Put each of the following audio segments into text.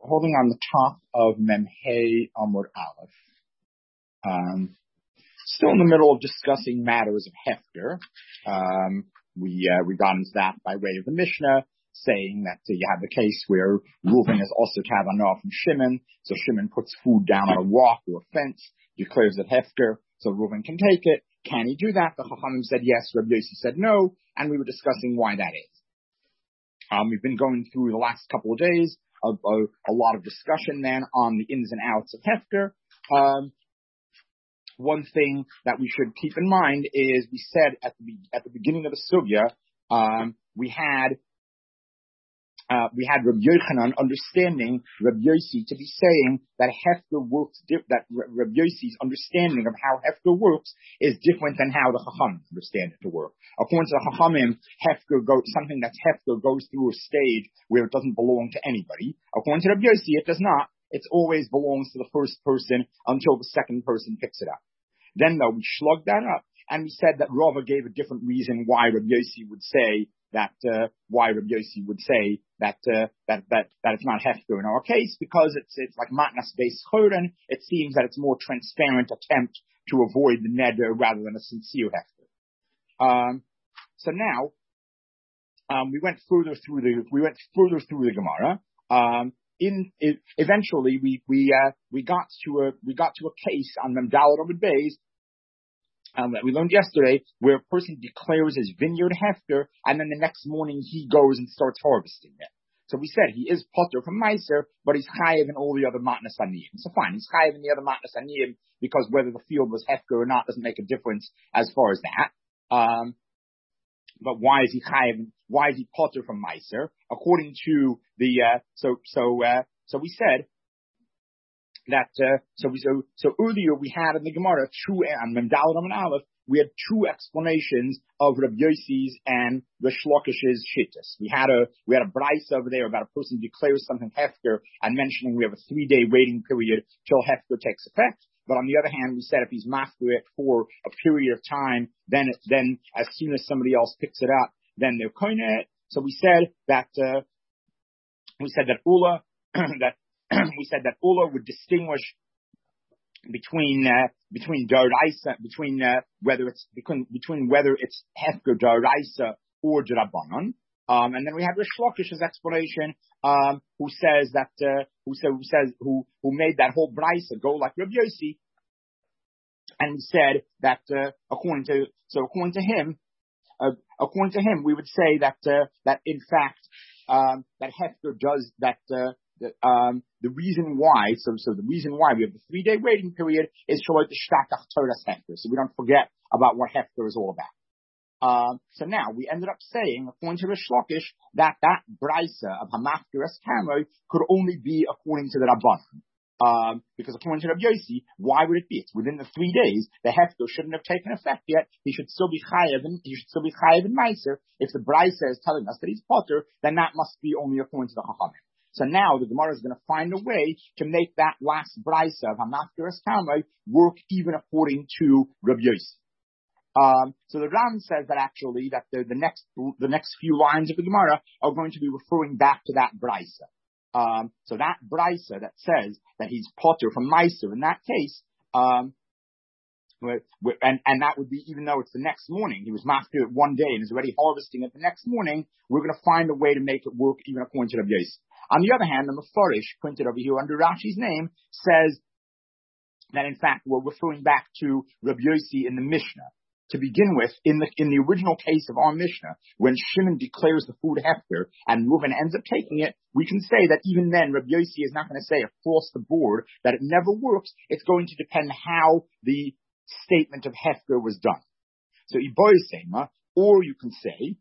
holding on the top of Memhei Amud Aleph. Still in the middle of discussing matters of Hefker. We got into that by way of the Mishnah, saying that you have the case where Reuven is also kavanah from Shimon, so Shimon puts food down on a rock or a fence, declares it Hefker, so Reuven can take it. Can he do that? The Chachamim said yes, Rabbi Yossi said no, and we were discussing why that is. We've been going through the last couple of days of a lot of discussion then on the ins and outs of Hefker. One thing that we should keep in mind is we said at the beginning of the sugya, we had Rabbi Yochanan understanding Rabbi Yossi to be saying that Hefker works, that Rabbi Yossi's understanding of how Hefker works is different than how the Chachamim understand it to work. According to the Chachamim, something that's Hefker goes through a stage where it doesn't belong to anybody. According to Rabbi Yossi, it does not. It always belongs to the first person until the second person picks it up. Then though, we slugged that up, and we said that Rava gave a different reason why Rabbi Yossi would say that it's not Hefker in our case, because it's like Matnas Beis Chorin. It seems that it's a more transparent attempt to avoid the neder rather than a sincere Hefker. So now, we went further through the Gemara. Eventually we got to a case on Memdalad Amud Beis that we learned yesterday, where a person declares his vineyard Hefker, and then the next morning he goes and starts harvesting it. So we said he is potter from Meiser, but he's chayev in all the other matnas aniyim. So fine, he's chayev in the other matnas aniyim, because whether the field was Hefker or not doesn't make a difference as far as that. But why is he chayev? Why is he potter from Meiser? According to the so we said that so earlier we had in the Gemara on Memdalad Amud Aleph, we had two explanations of Rabbi Yossi's and Rish Lakish's shittas. We had a brayso over there about a person declares something Hefker and mentioning we have a 3-day waiting period till Hefker takes effect. But on the other hand, we said if he's mafker it for a period of time, then as soon as somebody else picks it up, then they're koine it. So we said that Ula would distinguish between Daraisa, whether it's Hefker Daraisa or Drabanan. And then we had Rish Lakish's explanation, who made that whole brayso go like Rabbi Yossi, and said that according to him, we would say that in fact that Hefker does that. The reason why we have the 3-day waiting period is Shaloit the Shtakach Toras Hefker, so we don't forget about what Hefker is all about. So now we ended up saying, according to Rish Lakish, that brayso of Hamafkeres Kamoi could only be according to the Rabbanan. Because according to Rabbi Yossi, why would it be? It's within the 3 days. The Hefker shouldn't have taken effect yet. He should still be chayev in Meiser. If the brayso is telling us that he's potter, then that must be only according to the Chachamim. So now the Gemara is going to find a way to make that last brayso of Hamafkeres Kamoi work even according to Rabbi Yossi. So the Ram says that actually that the next few lines of the Gemara are going to be referring back to that brayso. So that brayso that says that he's potter from Meiser in that case, and that would be even though it's the next morning, he was mafker it one day and is already harvesting it the next morning, we're going to find a way to make it work even according to Rabbi Yossi. On the other hand, the Mefarish, printed over here under Rashi's name, says that in fact we're referring back to Rabbi Yossi in the Mishnah. To begin with, in the original case of our Mishnah, when Shimon declares the food Hefker and Reuven ends up taking it, we can say that even then Rabbi Yossi is not going to say across the board that it never works. It's going to depend how the statement of Hefker was done. So Iboy Sema, or you can say,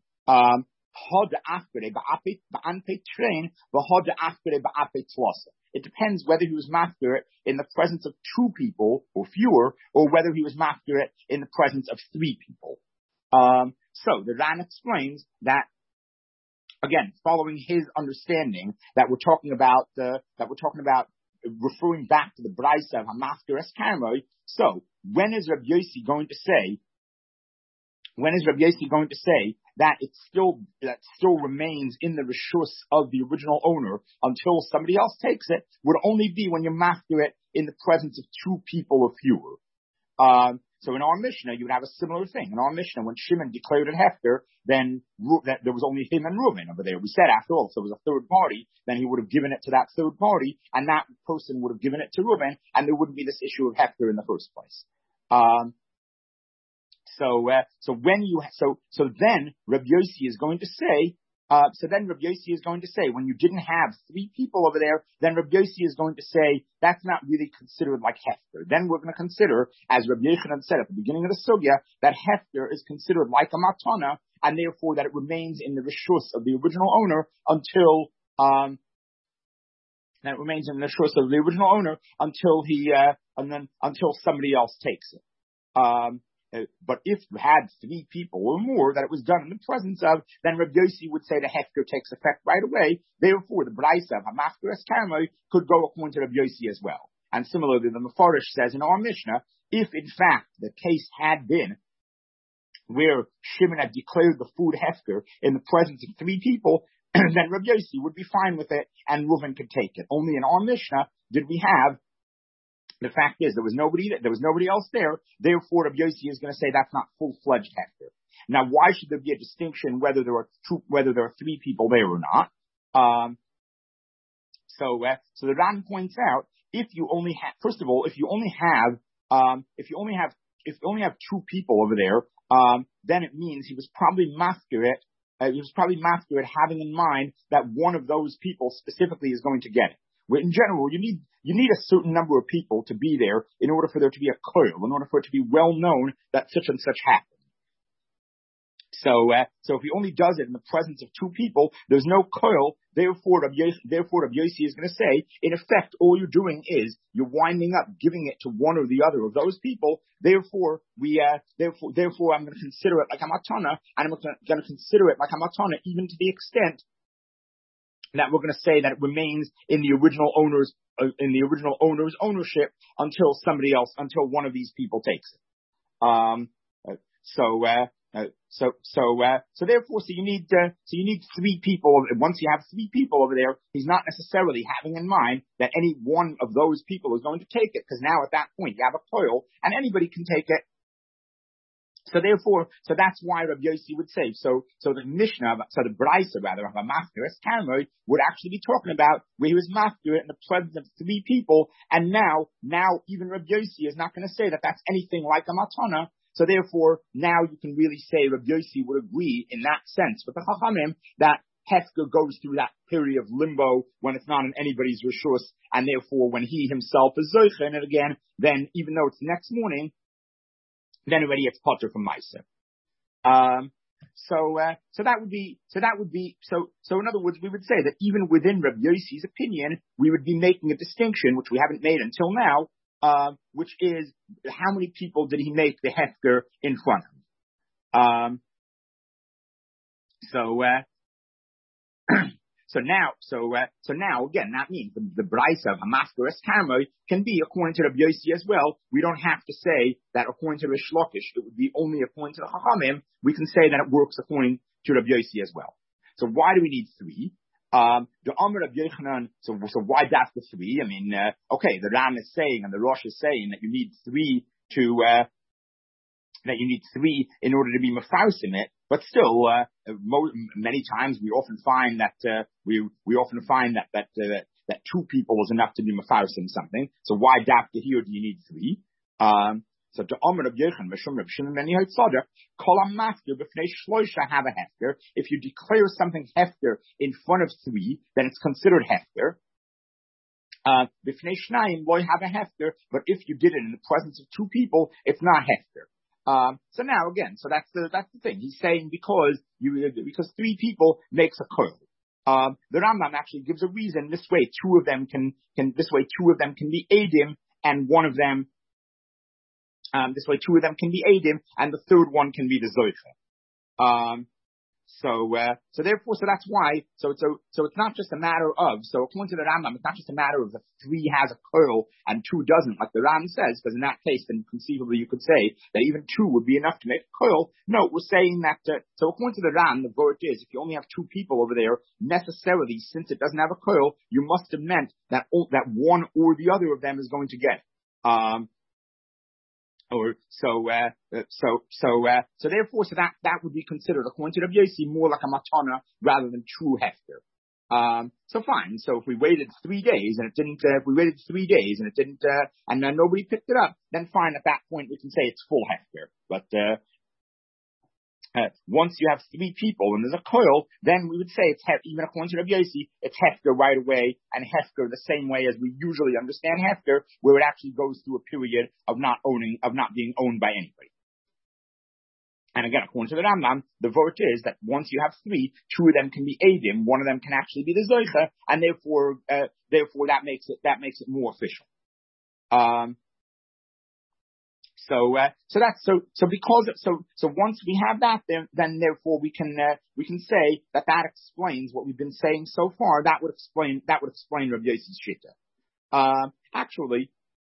it depends whether he was mafker it in the presence of 2 people or fewer, or whether he was mafker it in the presence of 3 people. So the Ran explains that, again, following his understanding that we're talking about referring back to the brayso of Hamafkeres Kamoi. So when is Rabbi Yossi going to say that still remains in the reshus of the original owner until somebody else takes it would only be when you master it in the presence of two people or fewer. So in our Mishnah, you would have a similar thing. In our Mishnah, when Shimon declared it hefker, then that there was only him and Reuben over there. We said, after all, if there was a third party, then he would have given it to that third party, and that person would have given it to Reuben, and there wouldn't be this issue of hefker in the first place. So then Rabbi Yossi is going to say, when you didn't have three people over there, then Rabbi Yossi is going to say, that's not really considered like hefker. Then we're going to consider, as Rabbi Yochanan said at the beginning of the sugya, that hefker is considered like a matana, and therefore that it remains in the reshus of the original owner until until somebody else takes it. But if you had three people or more that it was done in the presence of, then Rabbi Yossi would say the hefker takes effect right away. Therefore, the Braisa of Hamachkeres Karmoi could go according to Rabbi Yossi as well. And similarly, the Mefarish says in our Mishnah, if in fact the case had been where Shimon had declared the food hefker in the presence of three people, then Rabbi Yossi would be fine with it and Reuven could take it. Only in our Mishnah did we have the fact is there was nobody else there. Therefore, Rabbi Yossi is going to say that's not full-fledged hefker. Now, why should there be a distinction whether there are three people there or not? So the Ran points out if you only have two people over there, then it means he was probably mafkir it. Having in mind that one of those people specifically is going to get it. Where in general, you need a certain number of people to be there in order for there to be a koil, in order for it to be well known that such and such happened. So if he only does it in the presence of two people, there's no koil. Therefore, Rabbi Yossi is going to say, in effect, all you're doing is you're winding up giving it to one or the other of those people. Therefore, I'm going to consider it like a matana, and I'm going to consider it like a matana, even to the extent that we're going to say that it remains in the original owner's ownership until one of these people takes it. So therefore, you need three people. Once you have three people over there, he's not necessarily having in mind that any one of those people is going to take it, because now at that point you have a toil and anybody can take it. So that's why Rabbi Yossi would say, so the Mishnah, the Braisa rather, of a Machkeres Karmoi would actually be talking about where he was Machker in the presence of three people, and now even Rabbi Yossi is not going to say that that's anything like a Matana. So therefore, now you can really say Rabbi Yossi would agree in that sense with the Chachamim that hefker goes through that period of limbo when it's not in anybody's reshus, and therefore when he himself is zoicha in it again, then even though it's next morning, then already it's potter from Meiser. So in other words, we would say that even within Rabbi Yossi's opinion, we would be making a distinction, which we haven't made until now, which is how many people did he make the hefker in front of? So now again, that means the Braisa of Hamachkeres Karmoi can be according to Rabbi Yossi as well. We don't have to say that according to Rish Lakish, it would be only according to the Chachamim. We can say that it works according to Rabbi Yossi as well. So why do we need three? The Amr of Yochanan, so why that's the three? I mean, okay, the Ram is saying and the Rosh is saying that you need three in order to be mafausim it, but still, many times we often find that that two people is enough to be mafausim something. So why dafka here do you need three? So to Amr of Yochanan, Mishum Reb Shimon ben Yehoyada, kol hamafker b'fnei shloisha have a hefker. If you declare something hefker in front of three, then it's considered hefker. B'fnei shnayim loy have a hefker, but if you did it in the presence of two people, it's not hefker. So now again, so that's the thing. He's saying because three people makes a curl. The Rambam actually gives a reason. This way, two of them can be Eidim, and one of them. This way, two of them can be Eidim, and the third one can be the Zoicha. So that's why, so it's not just a matter of, so according to the Rambam, it's not just a matter of the 3 has a koil and 2 doesn't, like the Ram says, because in that case, then conceivably you could say that even 2 would be enough to make a koil. No, we're saying that, so according to the Ram, the word is, if you only have 2 people over there, necessarily, since it doesn't have a koil, you must have meant that one or the other of them is going to get it. So therefore, that would be considered, according to Rabbi Yossi, more like a matana rather than true hefker. So fine. So if we waited 3 days and it didn't, and then nobody picked it up, then fine. At that point, we can say it's full hefker. But once you have 3 people and there's a koil, then we would say it's even according to Rabbi Yossi, it's hefker right away, and hefker the same way as we usually understand hefker, where it actually goes through a period of not being owned by anybody. And again, according to the Rambam, the vote is that once you have 3, 2 of them can be Eidim, 1 of them can actually be the Zoicha, and therefore that makes it more official. So once we have that, then therefore we can say that explains what we've been saying so far. That would explain Rabbi Yossi's shita. Actually,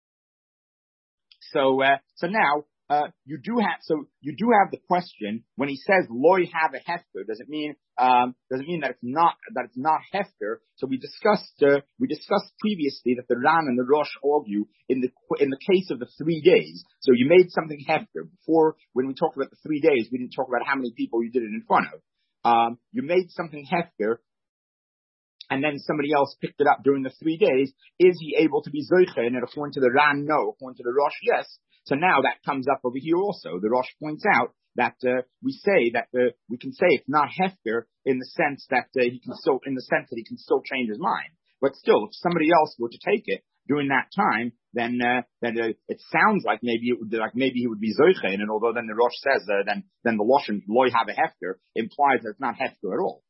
so now you do have the question when he says loy have a hefker. Does it mean that it's not hefker? So we discussed previously that the Ran and the Rosh argue in the case of the 3 days. So you made something hefker before. When we talked about the 3 days, we didn't talk about how many people you did it in front of. You made something hefker, and then somebody else picked it up during the 3 days. Is he able to be zoiche? And according to the Ran, no. According to the Rosh, yes. So now that comes up over here also. The Rosh points out that we can say it's not hefker in the sense that he can still change his mind. But still, if somebody else were to take it during that time, then it sounds like maybe he would be zoiche. And although then the Rosh says then the Loshen loy have a hefker implies that it's not hefker at all.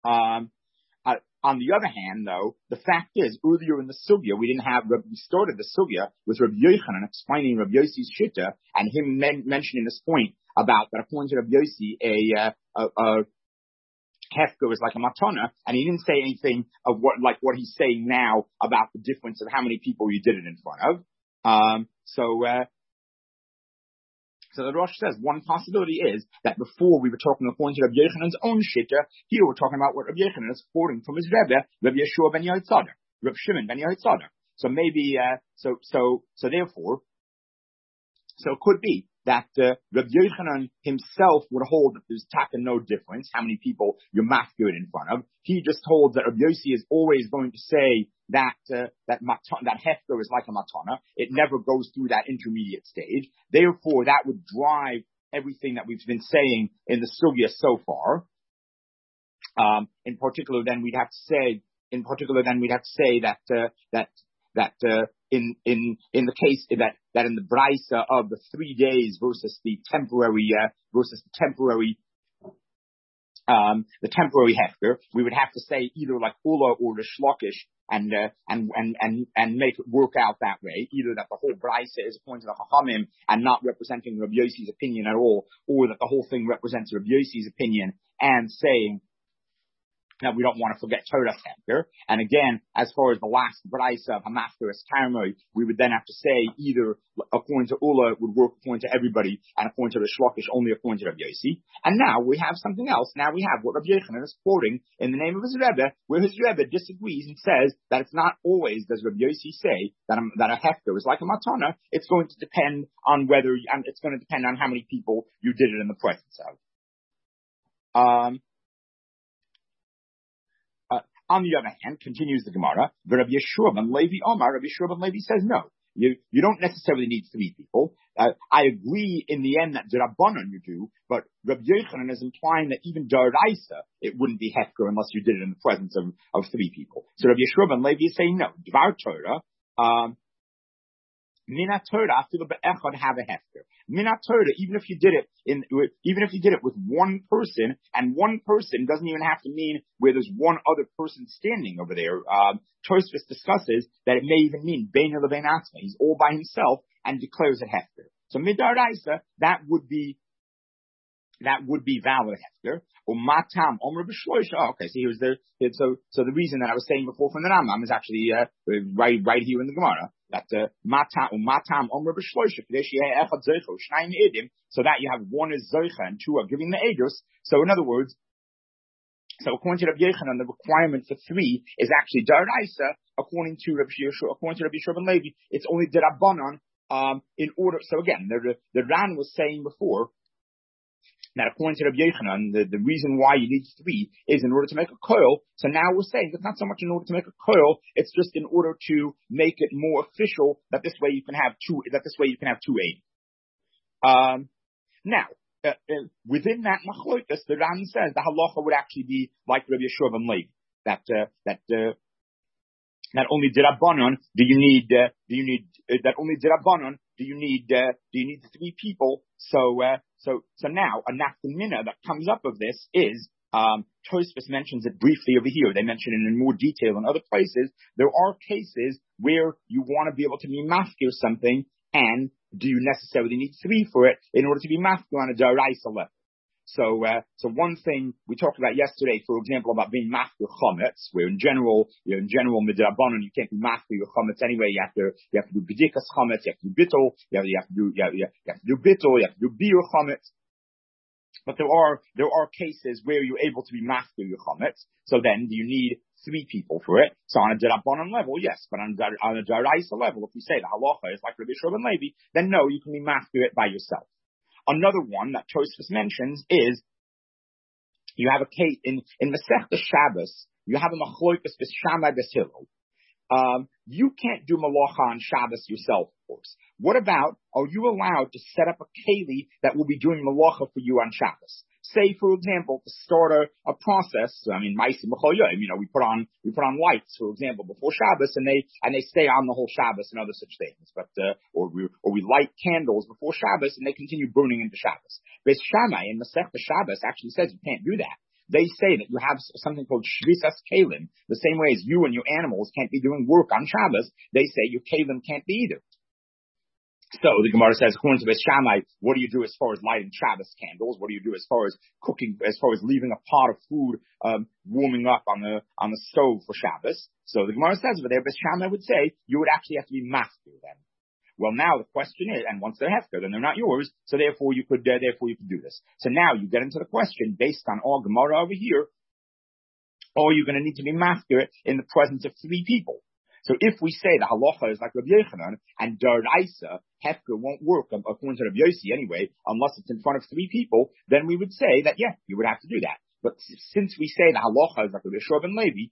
On the other hand, though, the fact is, earlier in the sugya, we started the sugya with Rabbi Yochanan explaining Rabbi Yossi's shita, and him mentioning this point about that according to Rabbi Yossi, a hefker is like a matana, and he didn't say anything of what he's saying now about the difference of how many people you did it in front of. So the Rosh says one possibility is that before we were talking according to Rabbi Yochanan's own shitta, here we're talking about what Rabbi Yochanan is quoting from his Rebbe, Rabbi Yeshua ben Yehotzadar, Rabbi Shimon ben Yehotzadar. So maybe, therefore, it could be that Rabbi Yochanan himself would hold that there's no difference how many people you're mafkir in front of. He just holds that Rabbi Yossi is always going to say that hefker is like a matana. It never goes through that intermediate stage. Therefore, that would drive everything that we've been saying in the sugya so far. In particular, then we'd have to say that in the case that in the brisa of the 3 days versus the temporary hefker, we would have to say either like Ula or the Shlokish and make it work out that way. Either that the whole brisa is according to the Chachamim and not representing Rabbi Yossi's opinion at all, or that the whole thing represents Rabbi Yossi's opinion and saying that we don't want to forget Torah hefker. And again, as far as the last brisa of Hamafteris Karmoi, we would then have to say either according to Ula, it would work according to everybody, and according to the Shlokish, only according to Rabbi Yossi. And now we have something else. Now we have what Rabbi Yochanan is quoting in the name of his Rebbe, where his Rebbe disagrees and says that it's not always does Rabbi Yossi say that a hefker is like a matana. It's going to depend on how many people you did it in the presence of. On the other hand, continues the Gemara, Rabbi Yeshua ben Levi Omar, Rabbi Yeshua ben Levi says no. You don't necessarily need 3 people. I agree in the end that D'Rabbanan you do, but Rabbi Yochanan is implying that even D'Oraisa, it wouldn't be hefker unless you did it in the presence of 3 people. So Rabbi Yeshua ben Levi is saying no. Dvar Torah, Minat Torah, afilu be'echad have a hefker. Minat Torah, even if you did it with one person, and one person doesn't even have to mean where there's one other person standing over there. Tosfos discusses that it may even mean bein lebein atzma. He's all by himself and declares it hefker. So midaraisa, that would be that would be valid hefker. Or matam omer b'shloisha. Okay, so the reason that I was saying before from the Rambam is actually right here in the Gemara, that matam omer b'shloisha kadesh yeh echad zeicho shnayim edim, so that you have one is zeicha and two are giving the edus. So in other words, so according to Rabbi Yochanan, the requirement for three is actually daraisa. According to Rabbi Yeshua ben Levi, it's only derabanan. In order, so again, the Ran was saying before that according to Rabbi Yochanan, the reason why you need three is in order to make a koil. So now we're saying it's not so much in order to make a koil; it's just in order to make it more official that this way you can have two. That this way you can have two aid. Now. Within that machlokas, the Ran says the halacha would actually be like Rabbi Yeshua ben Levi, that only dirabanan do you need three people. So now a nafkamina that comes up of this is Tosfos mentions it briefly over here. They mention it in more detail in other places. There are cases where you want to be able to be mafkir something, and do you necessarily need three for it in order to be mafkir on a daraisa level? So one thing we talked about yesterday, for example, about being mafkir chametz, where in general midrabanan you can't be mafkir your chametz anyway. You have to do bedikas chametz, you have to do bittul, you have to do bittul, you have to do biur chametz. But there are cases where you're able to be mafkir your chametz. So then, do you need three people for it? So on a derabanan level, yes, but on a daraisa level, if we say the halacha is like Rabbi Yeshua ben Levi, then no, you can be mafkir it by yourself. Another one that Tosfos mentions is you have a case in Masechta Shabbos. You have a machlokas b'Shammai b'Hillel. You can't do malacha on Shabbos yourself, of course. What about, are you allowed to set up a keli that will be doing malacha for you on Shabbos? Say, for example, to start a process. Ma'asim b'chol yom, we put on lights, for example, before Shabbos, and they stay on the whole Shabbos and other such things. But or we light candles before Shabbos and they continue burning into Shabbos. Beis Shammai in Masechta Shabbos actually says you can't do that. They say that you have something called shvisas kalim, the same way as you and your animals can't be doing work on Shabbos. They say your kalim can't be either. So the Gemara says, according to Beis Shammai, what do you do as far as lighting Shabbos candles? What do you do as far as cooking, as far as leaving a pot of food warming up on the stove for Shabbos? So the Gemara says over there, Beis Shammai would say you would actually have to be master then. Well, now the question is, and once they're hefker, then they're not yours, so therefore you could do this. So now you get into the question based on all Gemara over here, are you going to need to be master in the presence of three people? So if we say the halacha is like Rabbi Yochanan and daraisa, hefker won't work according to Rabbi Yossi anyway, unless it's in front of three people, then we would say that, yeah, you would have to do that. But since we say the halacha is like Rabbi Yeshua ben Levi,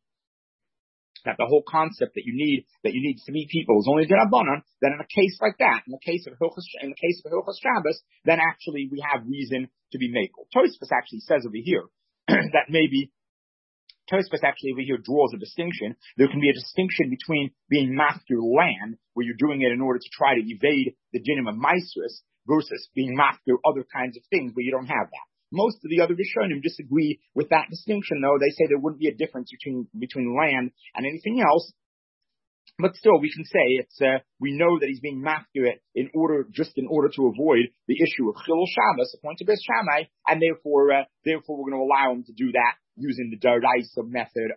that the whole concept that you need three people is only derabanan, then in a case like that, in the case of Hilchos Shabbos, then actually we have reason to be makel. Tosfos actually says over here that maybe Tosfos actually over here draws a distinction. There can be a distinction between being mafkir land, where you're doing it in order to try to evade the dinim of maasros, versus being mafkir other kinds of things where you don't have that. Most of the other Rishonim disagree with that distinction, though. They say there wouldn't be a difference between land and anything else. But still, we can say we know that he's being mafkir in order to avoid the issue of Chilul Shabbos, according to Beis Shammai, and therefore we're going to allow him to do that using the daraisa method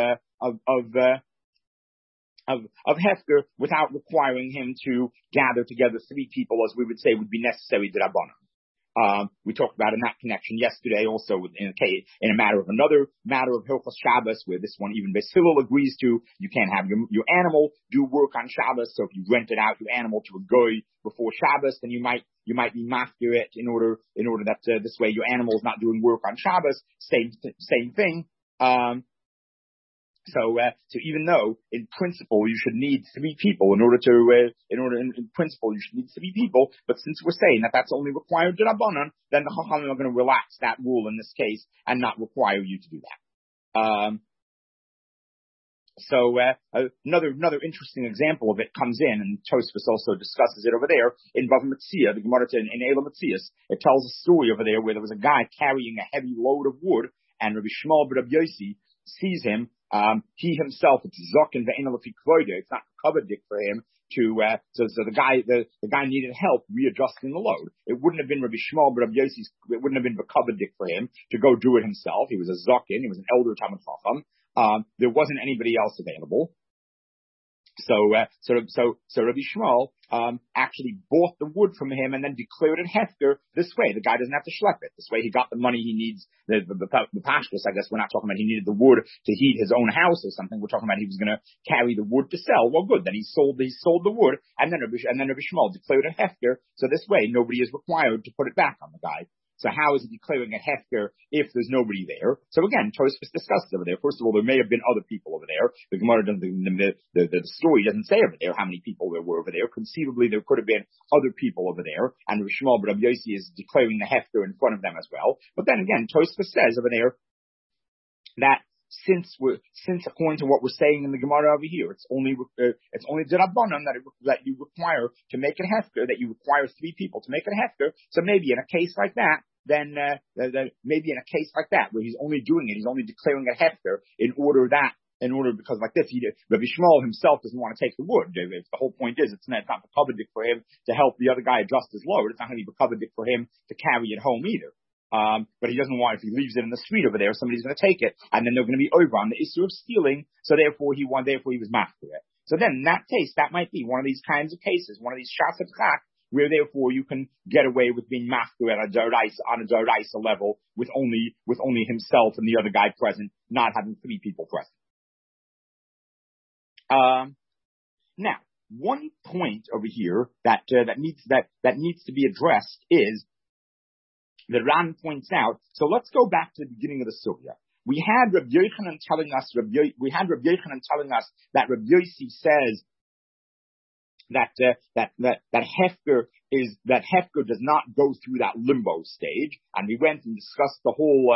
of hefker without requiring him to gather together three people, as we would say would be necessary d'Rabbanan. We talked about in that connection yesterday also in a matter of Hilchos Shabbos, where this one even Beis Hillel agrees to. You can't have your animal do work on Shabbos. So if you rented out your animal to a goy before Shabbos, then you might be mafkir it in order that this way your animal is not doing work on Shabbos. Same thing. So even though in principle you should need three people in principle you should need three people, but since we're saying that that's only required d'Rabbanan, then the Chachamim are going to relax that rule in this case and not require you to do that. So another interesting example of it comes in, and Tosfos also discusses it over there in Bava Metzia, the Gemara in Eila Metzias. It tells a story over there where there was a guy carrying a heavy load of wood, and Rabbi Shmuel ben Rabbi Yossi sees him. He himself, it's zaken ve'ena lefi kvoide. It's not covered for him so the guy needed help readjusting the load. It wouldn't have been Rabbi Shmuel, but Rabbi Yossi, it wouldn't have been B'kavadik for him to go do it himself. He was a Zakin, he was an elder Talmid Chacham. There wasn't anybody else available. So Rabbi Shmuel, actually bought the wood from him and then declared it hefker this way. The guy doesn't have to schlep it. This way he got the money he needs, the pashtus, I guess we're not talking about he needed the wood to heat his own house or something. We're talking about he was going to carry the wood to sell. Well, good. Then he sold the wood and then Rabbi Shmuel declared it hefker. So this way nobody is required to put it back on the guy. So how is he declaring a hefker if there's nobody there? So again, Tosfos discusses over there. First of all, there may have been other people over there. The Gemara doesn't, the story doesn't say over there how many people there were over there. Conceivably, there could have been other people over there, and Rabbi Shmuel, but Rabbi Yossi is declaring the hefker in front of them as well. But then again, Tosfos says over there that since according to what we're saying in the Gemara over here, it's only D'Rabbanan that you require to make it hefker, that you require 3 people to make it hefker. So maybe in a case like that, then maybe in a case like that where he's only doing it, he's only declaring a hefker because like this, Rabbi Shmuel himself doesn't want to take the wood. If the whole point is it's not b'kavadik for him to help the other guy adjust his load. It's not going to be b'kavadik for him to carry it home either. But he doesn't want, if he leaves it in the street over there, somebody's going to take it, and then they're going to be over on the issue of stealing. So therefore he was mafter it. So then in that case, that might be one of these kinds of cases, one of these shas of chak, where therefore you can get away with being mafter at on a daraisa level with only himself and the other guy present, not having 3 people present. Now, one point over here that needs to be addressed is the Ran points out. So let's go back to the beginning of the sugya. We had Rabbi Yochanan telling us that Rabbi Yossi says that hefker does not go through that limbo stage, and we went and discussed the whole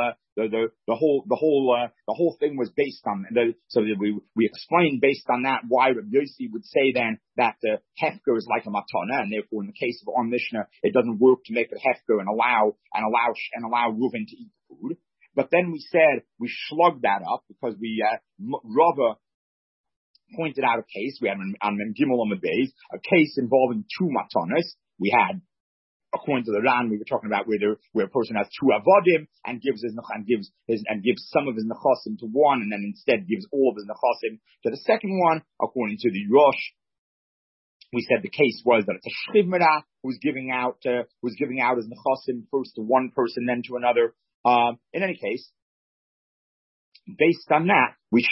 thing was based on we explained based on that why Rabbi Yossi would say then that hefker is like a matana, and therefore in the case of our Mishnah it doesn't work to make it hefker and allow Reuven to eat food. But then we said we shlugged that up because Rava pointed out a case. We had on Mem Gimel on the base a case involving 2 matanas. We had, according to the Ran, we were talking about where a person has 2 avodim and gives some of his nechasim to one, and then instead gives all of his nechasim to the second one. According to the Rosh, we said the case was that it's a shchivmera who's giving out his nechasim first to one person, then to another. In any case, based on that, we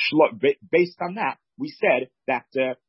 said that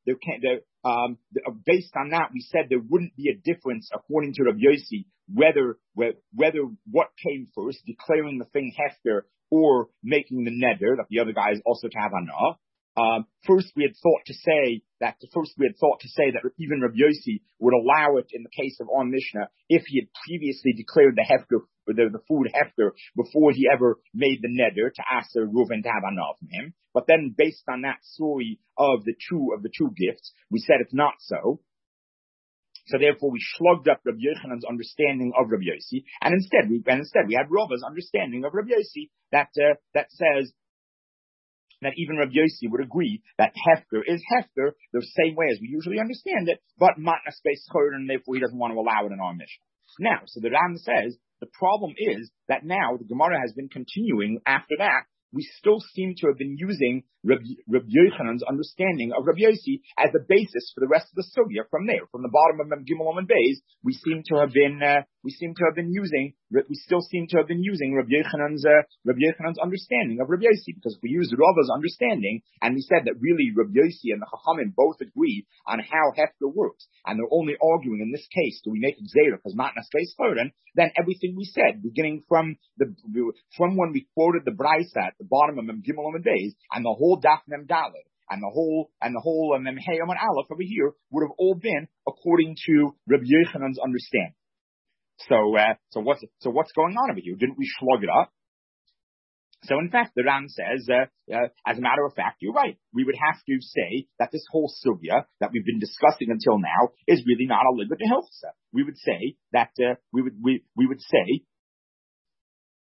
based on that, we said there wouldn't be a difference according to Rabbi Yossi whether what came first, declaring the thing hefker or making the neder that the other guy is also to have anah. First we had thought to say that even Rabbi Yossi would allow it in the case of our Mishnah if he had previously declared the hefker, the food hefker, before he ever made the neder to ask Reuven to have anah from him. But then based on that story of the two gifts, we said it's not so. So therefore we shlugged up Rabbi Yochanan's understanding of Rabbi Yossi, and instead we had Rava's understanding of Rabbi Yossi that says that even Rabbi Yossi would agree that hefker is hefker the same way as we usually understand it, but matnas beis chordan, and therefore he doesn't want to allow it in our Mishnah. Now, so the Ram says the problem is that now the Gemara has been continuing after that. We still seem to have been using Rabbi Yochanan's understanding of Rabbi Yossi as the basis for the rest of the sugya. From there, from the bottom of Mem Gimel Amud Beis, we still seem to have been using Rabbi Yochanan's understanding of Rabbi Yossi, because we used Rava's understanding, and we said that really Rabbi Yossi and the Chachamim both agree on how hefker works, and they're only arguing in this case, do we make it zera because matnas beis chordan? Then everything we said, beginning from when we quoted the Brisa at the bottom of Mem Gimel Amud Beis, and the whole Daf Mem Daled, and the whole Mem Hey Amud Aleph over here would have all been according to Rabbi Yochanan's understanding. So what's going on over here? Didn't we slug it up? So in fact, the Ram says, as a matter of fact, you're right. We would have to say that this whole sugya that we've been discussing until now is really not a libet hilchsa. We would say that we would say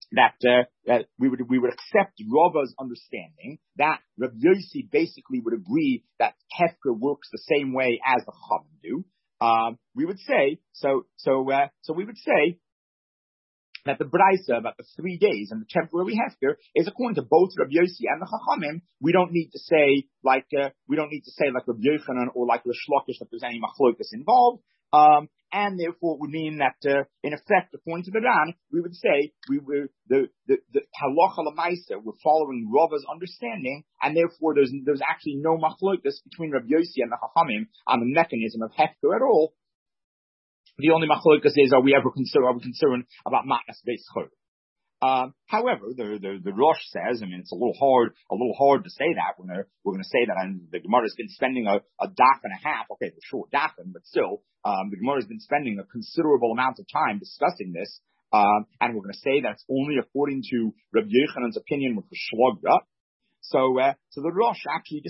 that we would accept Rava's understanding that Rav Yossi basically would agree that Hefker works the same way as the Chachamim do. We would say we would say that the Braisa about the 3 days and the temporary Hefker is according to both Rav Yossi and the Chachamim. We don't need to say like Rav Yochanan or like Rish Lakish that there's any machlokas involved. And therefore it would mean that, in effect, according to the Ran, we would say the halacha l'maisa, we're following Rava's understanding, and therefore there's actually no machlokas between Rav Yossi and the Chachamim on the mechanism of hefker at all. The only machlokas is, are we concerned about matnas beis chor? However, the Rosh says, it's a little hard to say that when we're going to say that, and the Gemara has been spending a daf and a half. Okay, the short dafin, but still, the Gemara has been spending a considerable amount of time discussing this, and we're going to say that it's only according to Rabbi Yochanan's opinion, which was shlogra. So the Rosh actually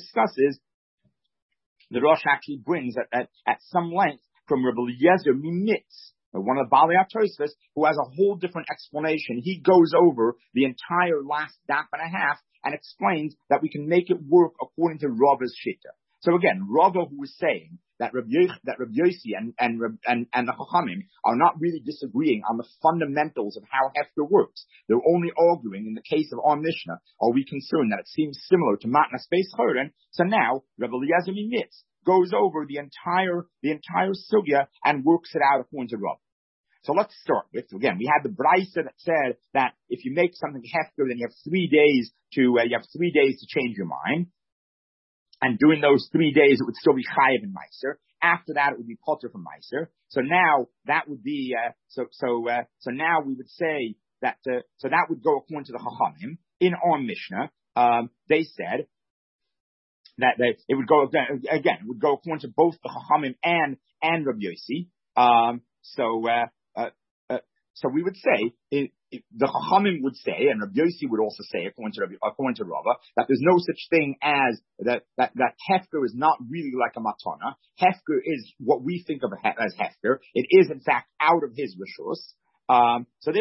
brings at some length from Rabbi Eliezer Mimitz, one of the Balei HaTosfos, who has a whole different explanation. He goes over the entire last daf and a half and explains that we can make it work according to Rava's shita. So again, Rava, who was saying that Rav Yossi and the Chachamim are not really disagreeing on the fundamentals of how hefker works. They're only arguing in the case of our Mishnah, are we concerned that it seems similar to matnas beis chorin? So now Rabbi Eliezer Mimitz goes over the entire sugya and works it out according to Rav. So let's start with, again, we had the Braisa that said that if you make something hefker, then you have 3 days to change your mind. And during those 3 days, it would still be chayiv in meiser. After that, it would be potter from meiser. So now that would be so now we would say that so that would go according to the Chachamim in our Mishnah. They said that it would go again. It would go according to both the Chachamim and Rabbi Yossi. So we would say, the Chachamim would say, and Rabbi Yossi would also say, according to Rava, that there's no such thing as that hefker is not really like a matana. Hefker is what we think of as hefker. It is in fact out of his rishus. So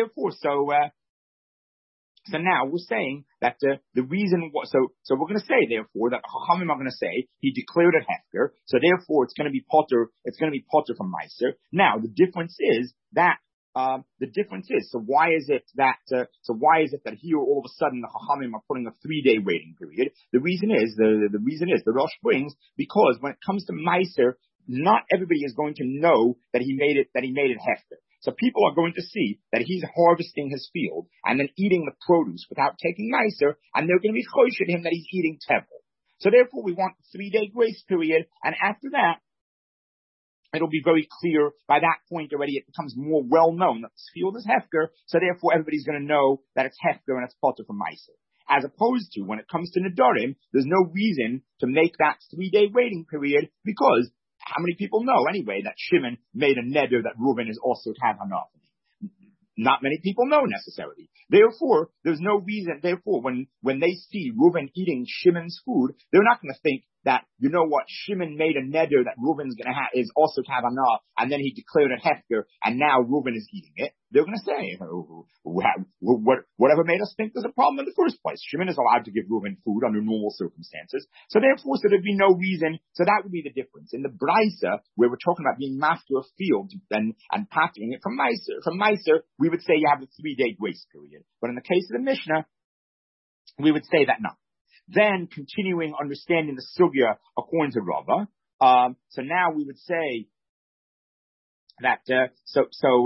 now we're saying that the reason so we're going to say therefore that Chachamim are going to say he declared it hefker. So therefore it's going to be potter. It's going to be potter from meiser. Now the difference is that. So why is it that here all of a sudden the Chachamim are putting a 3-day waiting period? The reason is the Rosh brings, because when it comes to Meiser, not everybody is going to know that he made it hefker. So people are going to see that he's harvesting his field and then eating the produce without taking Meiser, and they're going to be choshed him that he's eating tevel. So therefore we want a 3-day grace period, and after that, it'll be very clear by that point already. It becomes more well known that this field is hefker, so therefore everybody's going to know that it's hefker and it's potter from meiser. As opposed to when it comes to nedarim, there's no reason to make that 3-day waiting period, because how many people know anyway that Shimon made a neder that Reuven is also to have hanaf? Not many people know necessarily. Therefore, there's no reason. Therefore, when they see Reuven eating Shimon's food, they're not going to think that, you know what, Shimon made a neder that Reuven's going to have is also to have hanaf, and then he declared it hefker, and now Reuven is eating it. They're going to say, whatever made us think there's a problem in the first place? Shimon is allowed to give Reuven food under normal circumstances. So therefore, there'd be no reason. So that would be the difference. In the Braisa, where we're talking about being master of field and pattering it from Meiser, we would say you have a 3-day grace period. But in the case of the Mishnah, we would say that no. Then continuing understanding the sugya according to Rava. So now we would say that so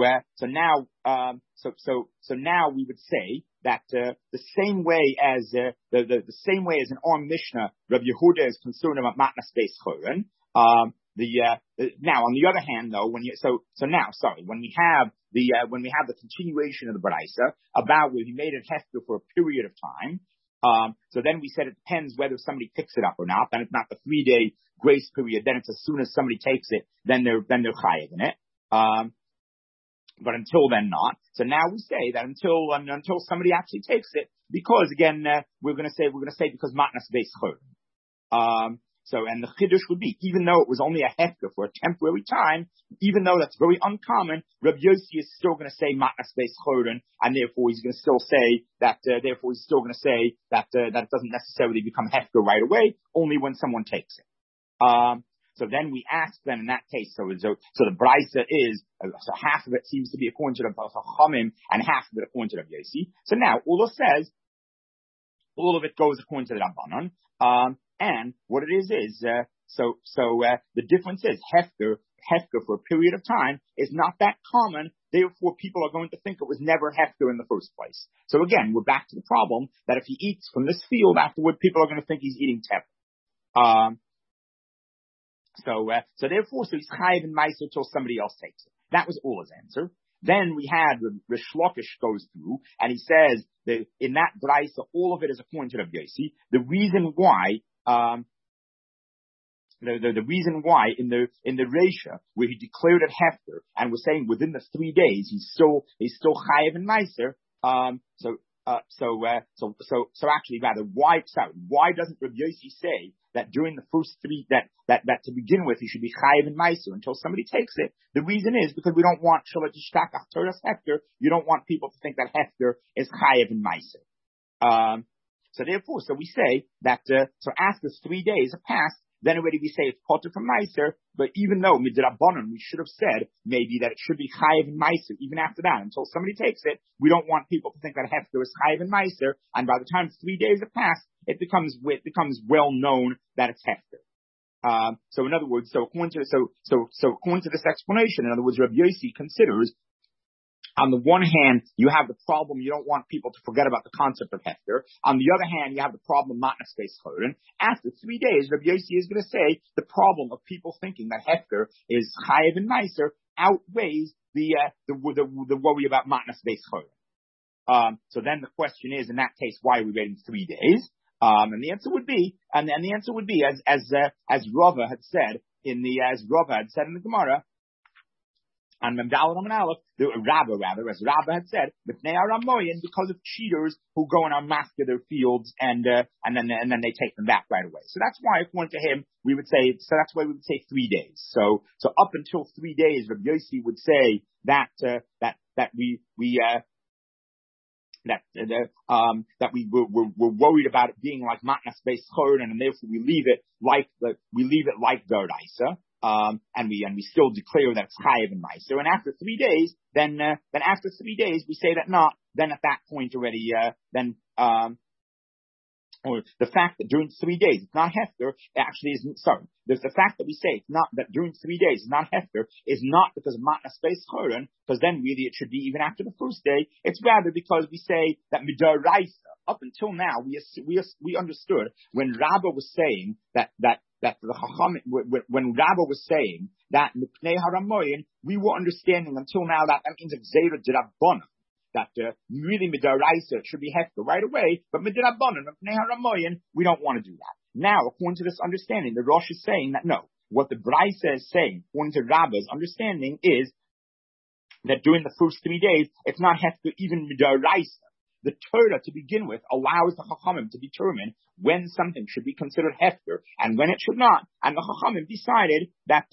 now we would say that the same way as the same way as in our Mishnah, Rabbi Yehuda is concerned about matnas beis chorin. Now on the other hand though, when we have the continuation of the Braisa about where he made it hefker for a period of time. So then we said it depends whether somebody picks it up or not. Then it's not the 3-day grace period. Then it's as soon as somebody takes it, then they're chayiv in it. But until then, not. So now we say that until somebody actually takes it, because again we're going to say because matnas beis chorin. And the chiddush would be, even though it was only a hefker for a temporary time, even though that's very uncommon, Rabbi Yossi is still going to say matnas beis chorin, and therefore he's going to still say that. That it doesn't necessarily become hefker right away, only when someone takes it. So then we ask then in that case, so the brisa is, so half of it seems to be according to the Chachamim and half of it according to Rabbi Yossi. So now Ula says, all of it goes according to the Rabbanon. And what it is, the difference is hefker for a period of time is not that common. Therefore, people are going to think it was never hefker in the first place. So again, we're back to the problem that if he eats from this field afterward, people are going to think he's eating tef. So he's chayiv in meiser until somebody else takes it. That was all his answer. Then we had Rish Lakish goes through and he says that in that brisa, all of it is according to Rabbi Yossi. The reason why, the reason why in the Reisha where he declared it hefker and was saying within the 3 days he's still chayiv in meiser. So actually rather why doesn't Rabbi Yossi say that during the first 3 that to begin with he should be chayiv in meiser until somebody takes it? The reason is because we don't want shalat yishtakach toras hefker. You don't want people to think that hefker is chayiv in meiser. So therefore, we say that so after 3 days have passed, then already we say it's potter from meiser. But even though midrabanan we should have said maybe that it should be chayiv in meiser even after that until somebody takes it. We don't want people to think that hefker is chayiv in meiser, and by the time 3 days have passed, it becomes well known that it's hefker. So in other words, according to this explanation, in other words, Rabbi Yossi considers, on the one hand, you have the problem, you don't want people to forget about the concept of hefker. On the other hand, you have the problem matnas beis chorin. After 3 days, Rabbi Yossi is going to say the problem of people thinking that hefker is chayiv and meiser outweighs the worry about matnas beis chorin. So then the question is, in that case, why are we waiting 3 days? And the answer would be, as Rava had said in the Gemara, on Memdal and Aleph, as Rabba had said, because of cheaters who go and master their fields and then they take them back right away. So that's why, according to him, we would say 3 days. So up until 3 days, Rabbi Yossi would say that we were worried about it being like matnas beis chorin, and therefore we leave it like Doraisa. And we still declare that it's chayiv and meiser. And after 3 days, then after 3 days, we say that not. Then at that point already, or the fact that during 3 days it's not hefker actually isn't. Sorry, the fact that we say it's not that during 3 days it's not hefker is not because of matnas beis chorin, because then really it should be even after the first day. It's rather because we say that midaraisa. Up until now, we understood when Rabba was saying that the Chacham, when Rabba was saying that Mipnei Haramoyin, we were understanding until now that means Gzeira D'Rabbanan, that really midaraisa should be hefker right away, but midrabbanan Mipnei Haramoyin, we don't want to do that. Now, according to this understanding, the Rosh is saying that no, what the Brisa is saying, according to Rabba's understanding, is that during the first 3 days, it's not hefker even midaraisa. The Torah, to begin with, allows the Chachamim to determine when something should be considered hefker and when it should not. And the Chachamim decided,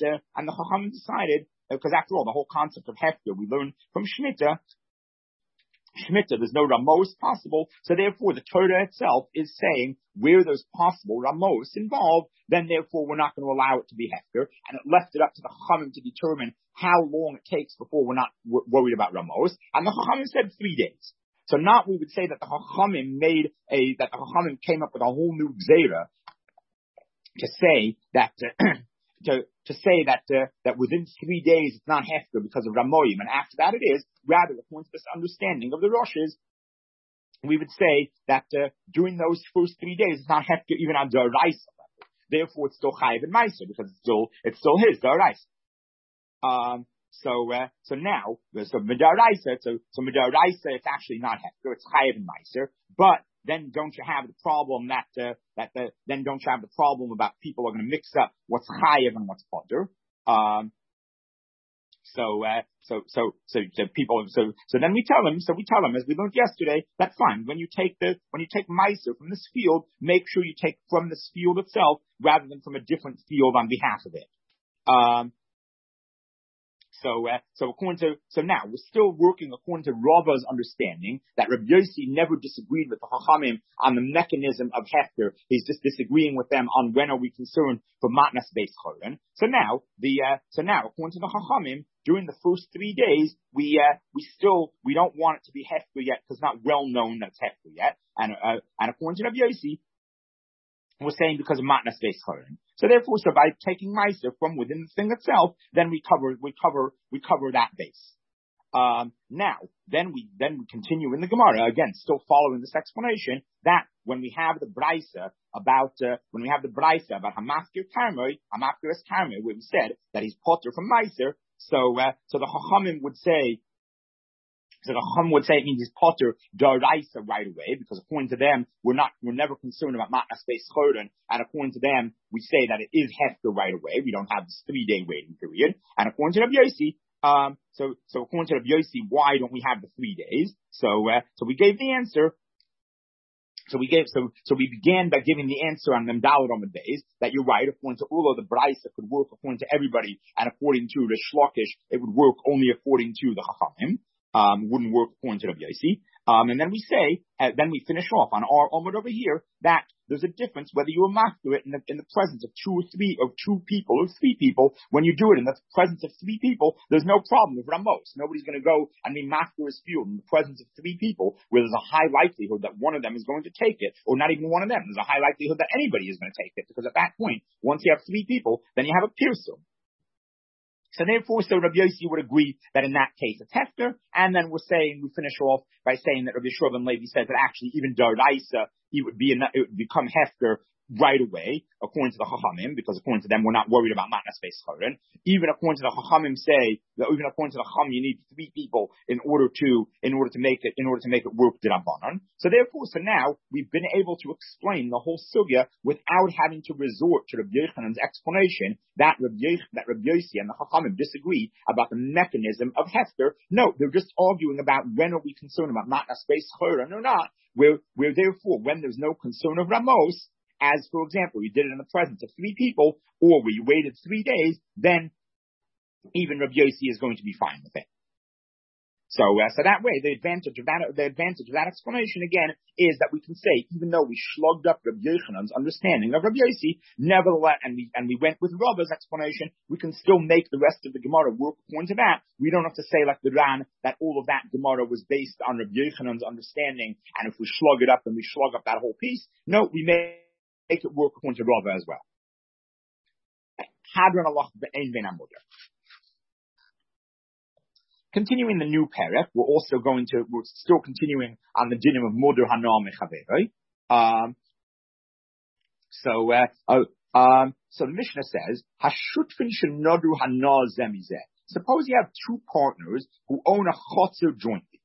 because after all, the whole concept of hefker, we learn from Shemitah, there's no Ramos possible, so therefore the Torah itself is saying where there's possible Ramos involved, then therefore we're not going to allow it to be hefker, and it left it up to the Chachamim to determine how long it takes before we're not worried about Ramos, and the Chachamim said 3 days. So not we would say that the Chachamim came up with a whole new Gzeira to say that that within 3 days it's not hefker because of Ramoyim, and after that it is. Rather, according to this understanding of the Roshes, we would say that during those first 3 days it's not hefker even on Doraisa level. Therefore, it's still chayiv and meiser because it's still his Doraisa. So now, midaraisa, so midaraisa, it's actually not hefker, it's chayiv and meiser. But then don't you have the problem then don't you have the problem about people are going to mix up what's chayiv and what's potter? Then we tell them, as we learned yesterday, that's fine. When you take Meiser from this field, make sure you take from this field itself rather than from a different field on behalf of it. Now we're still working according to Rava's understanding that Rabbi Yossi never disagreed with the Chachamim on the mechanism of Hefker. He's just disagreeing with them on when are we concerned for Matnas Beis Choron. So now according to the Chachamim, during the first 3 days, we don't want it to be Hefker yet because it's not well known that it's Hefker yet. And according to Rabbi Yossi, we're saying because of Matnas Beis Choron. So therefore, by taking Meiser from within the thing itself, then we cover that base. Then we continue in the Gemara, again, still following this explanation, that when we have the Braisa about Hamafkir Karmoi, where we said that he's potter from Meiser, so the Chachamim would say, it means he's potter daraisa right away, because according to them, we're never concerned about matnas beis choron, and according to them, we say that it is hefker right away. We don't have this 3-day waiting period. And according to Rabbi Yossi, according to Rabbi Yossi, why don't we have the 3 days? So we gave the answer. So we began by giving the answer on them Dalet on the days that you're right. According to Ulo, the Braisa could work according to everybody, and according to the Shlokish, it would work only according to the Chachamim. Wouldn't work according to Rabbi Yossi. And then we say, then we finish off on our Omid over here that there's a difference whether you master it in the presence of 2 people or 3 people. When you do it in the presence of 3 people, there's no problem with Ramos. Nobody's going to go and be master his field in the presence of 3 people where there's a high likelihood that one of them is going to take it, or not even one of them. There's a high likelihood that anybody is going to take it, because at that point, once you have 3 people, then you have a pirsum. So therefore, Rabbi Yossi would agree that in that case it's hefker, and then we finish off by saying that Rabbi Shua ben Levi says that actually even Daraisa, it would become hefker right away, according to the Chachamim, because according to them, we're not worried about Matnas Beis Choron. Even according to the Chachamim even according to the Chachamim, you need 3 people in order to make it work D'Rabbanan. So now we've been able to explain the whole sugya without having to resort to Rabbi Yochanan's explanation that Rabbi Yossi and the Chachamim disagree about the mechanism of hefker. No, they're just arguing about when are we concerned about Matnas Beis Choron or not. Where therefore, when there's no concern of Ramos, as, for example, you did it in the presence of 3 people, or where you waited 3 days, then even Rabbi Yossi is going to be fine with it. So that way, the advantage of that explanation again is that we can say, even though we shlugged up Rabbi Yochanan's understanding of Rabbi Yossi, nevertheless, and we went with Rava's explanation, we can still make the rest of the Gemara work according to that. We don't have to say like the Ran that all of that Gemara was based on Rabbi Yochanan's understanding, and if we slug it up, then we slug up that whole piece. No, we make it work according to Rava as well. Hadron Allah be'ein ben Amudah. Continuing the new parak, we're still continuing on the dinim of Muder Hana Mechaveroi. So the Mishnah says, Hashutfin shenodu hana zemizeh. Suppose you have 2 partners who own a chotzer jointly.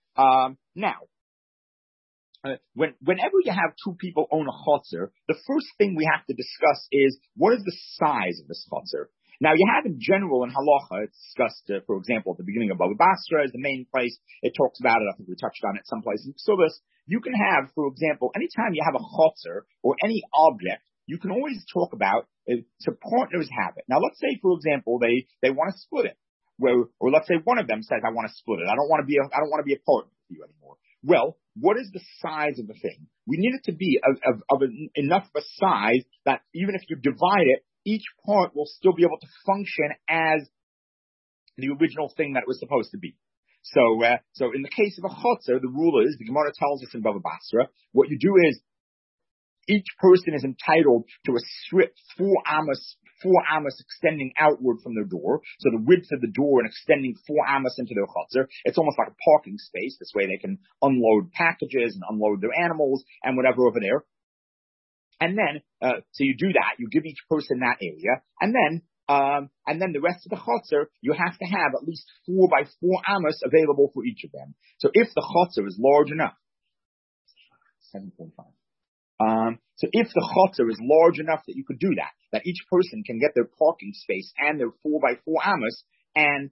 Whenever you have 2 people own a chotzer, the first thing we have to discuss is what is the size of this chotzer. Now, you have in general in halacha, it's discussed, for example, at the beginning of Baba Basra is the main place. It talks about it. I think we touched on it someplace in Ksubas. You can have, for example, anytime you have a chotzer or any object, you can always talk about so partners have it. Now, let's say, for example, they want to split it. Or let's say one of them says, I want to split it. I don't want to be a partner with you anymore. Well, what is the size of the thing? We need it to be enough of a size that even if you divide it, each part will still be able to function as the original thing that it was supposed to be. So in the case of a chotzer, the rule is, the Gemara tells us in Bava Basra, what you do is, each person is entitled to a strip 4 amos extending outward from their door. So the width of the door and extending 4 amos into their chotzer. It's almost like a parking space. This way they can unload packages and unload their animals and whatever over there. And then, so you do that, you give each person that area, and then the rest of the chotzer, you have to have at least 4 by 4 amos available for each of them. So if the chotzer is large enough, 7.5. So if the chotzer is large enough that you could do that each person can get their parking space and their 4 by 4 amos, and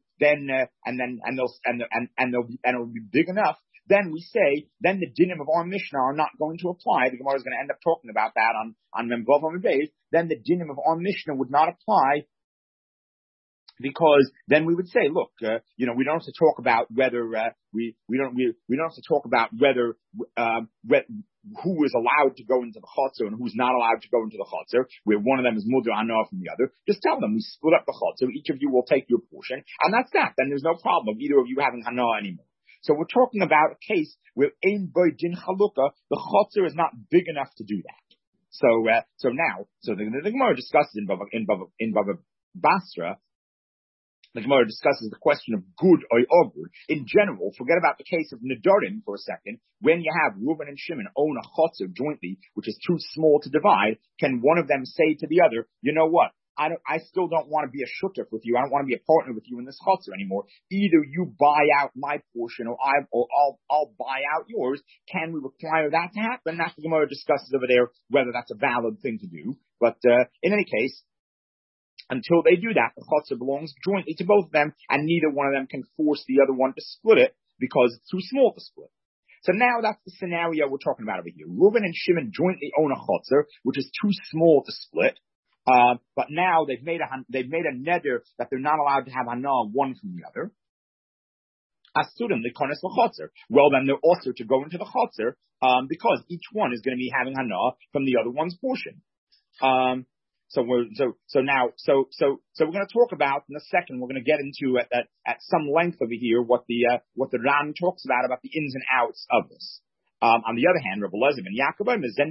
it'll be big enough, then we say, then the dinim of our Mishnah are not going to apply. The Gemara is going to end up talking about that on Mem Vav Amud Beis. Then the dinim of our Mishnah would not apply, because then we would say, look, we don't have to talk about whether we don't have to talk about whether who is allowed to go into the chotzer and who's not allowed to go into the chotzer, where one of them is muder hana from the other. Just tell them we split up the chotzer. Each of you will take your portion, and that's that. Then there's no problem either of you having hana anymore. So we're talking about a case where ein boy din chalukah, the chotzer is not big enough to do that. So the Gemara discusses in Bava Basra. The Gemara discusses the question of good or ogur. In general, forget about the case of Nedarim for a second. When you have Reuben and Shimon own a chotzer jointly, which is too small to divide, can one of them say to the other, you know what? I still don't want to be a shutuf with you. I don't want to be a partner with you in this chotzer anymore. Either you buy out my portion or I'll buy out yours. Can we require that to happen? That's the Gemara discusses over there, whether that's a valid thing to do. But in any case, until they do that, the chotzer belongs jointly to both of them, and neither one of them can force the other one to split it because it's too small to split. So now that's the scenario we're talking about over here. Reuben and Shimon jointly own a chotzer, which is too small to split. But now they've made a neder that they're not allowed to have hana one from the other. Asurim the kones l'chotzer. Well, then they're also to go into the chotzer because each one is going to be having hana from the other one's portion. So we're going to talk about in a second. We're going to get into at some length over here what the Ran talks about the ins and outs of this. On the other hand, Rabbi Eliezer ben Yaakov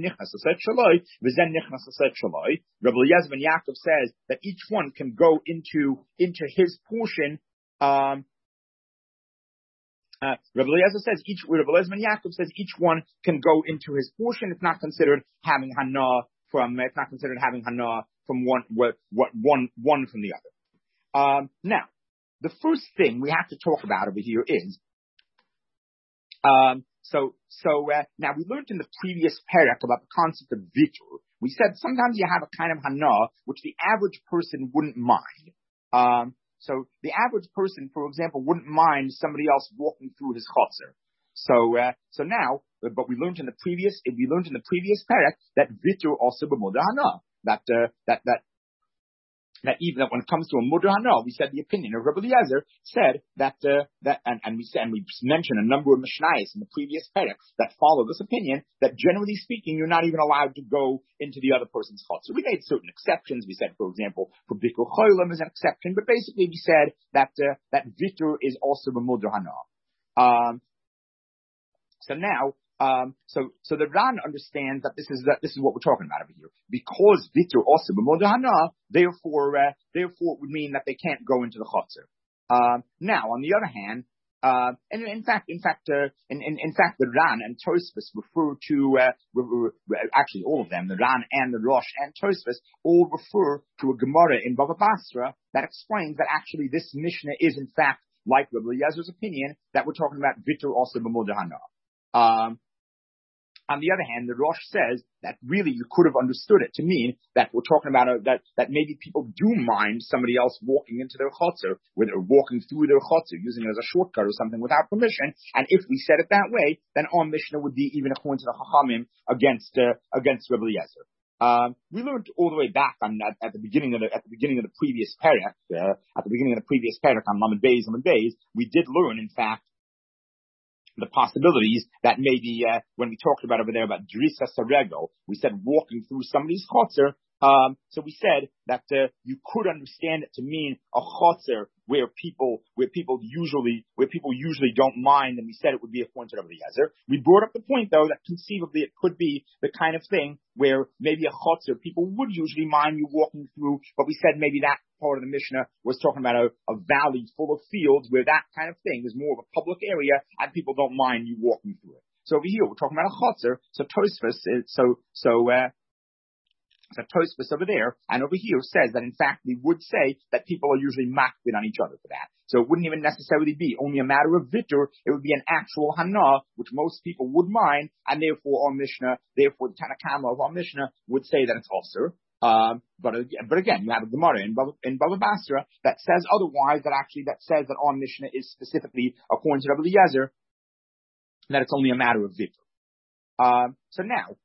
says that each one can go into his portion. Rabbi Eliezer ben Yaakov says each one can go into his portion. It's not considered having hana from one from the other. Now, the first thing we have to talk about over here is now we learned in the previous parak about the concept of vitur. We said sometimes you have a kind of hana which the average person wouldn't mind. So the average person, for example, wouldn't mind somebody else walking through his chotzer. So now, but we learned in the previous parak that vitur also b'mudar hana. That even when it comes to a mudar hana, we said the opinion of Rabbi Eliezer said and we mentioned a number of mishnayos in the previous parak that follow this opinion that generally speaking you're not even allowed to go into the other person's chotzer. We made certain exceptions. We said, for example, for bikur cholim is an exception, but basically we said that vitur is also b'mudar hana. So now, so the Ran understands that this is what we're talking about over here. Because vitur also b'mudar hana, therefore it would mean that they can't go into the chotzer. Now, on the other hand, and in fact, the Ran and Tosfos refer to actually all of them, the Ran and the Rosh and Tosfos all refer to a Gemara in Bava Basra that explains that actually this Mishnah is in fact like Rabbi Eliezer's opinion that we're talking about vitur also b'mudar hana. On the other hand, the Rosh says that really you could have understood it to mean that we're talking about that maybe people do mind somebody else walking into their chotzer, where they're walking through their chotzer, using it as a shortcut or something without permission. And if we said it that way, then our Mishnah would be even according to the Chachamim against Rabbi Eliezer. We learned all the way back at the beginning of the previous parak, on Lamed Beis, we did learn, in fact, the possibilities that maybe when we talked about over there about drisa sarego, we said walking through somebody's chotzer. So we said that you could understand it to mean a chotzer where people usually don't mind, and we said it would be a point of Eliezer. We brought up the point though that conceivably it could be the kind of thing where maybe a chotzer people would usually mind you walking through, but we said maybe that part of the Mishnah was talking about a valley full of fields where that kind of thing is more of a public area and people don't mind you walking through it. So over here we're talking about a chotzer. So Tosfos Tosfos over there and over here says that in fact we would say that people are usually makbid on each other for that. So it wouldn't even necessarily be only a matter of vitur. It would be an actual hana, which most people would mind, and therefore the Tanakama of our Mishnah would say that it's also. But again, you have a Gemara in Baba Basra that says otherwise, that says that our Mishnah is specifically, according to Rabbi Eliezer, that it's only a matter of Vipur. So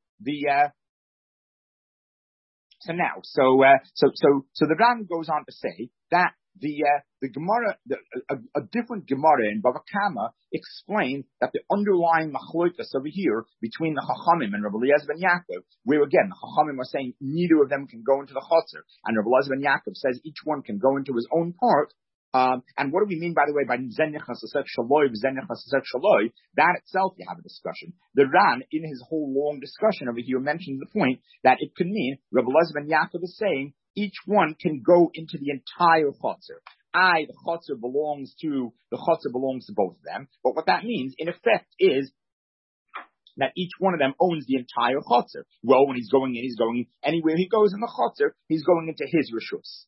the Ran goes on to say that the Gemara, a different Gemara in Bava Kama explains that the underlying machlokas over here between the Chachamim and Rabbi Eliezer ben Yaakov, where again the Chachamim are saying neither of them can go into the Chotzer, and Rabbi Eliezer ben Yaakov says each one can go into his own part. And what do we mean, by the way, by Zenichas Shaloi, Shaloi? That itself, you have a discussion. The Ran, in his whole long discussion over here, mentions the point that it could mean Rabbi Eliezer ben Yaakov is saying each one can go into the entire chotzer. The chotzer belongs to both of them. But what that means, in effect, is that each one of them owns the entire chotzer. Well, when he's going anywhere he goes in the chotzer, he's going into his rishus.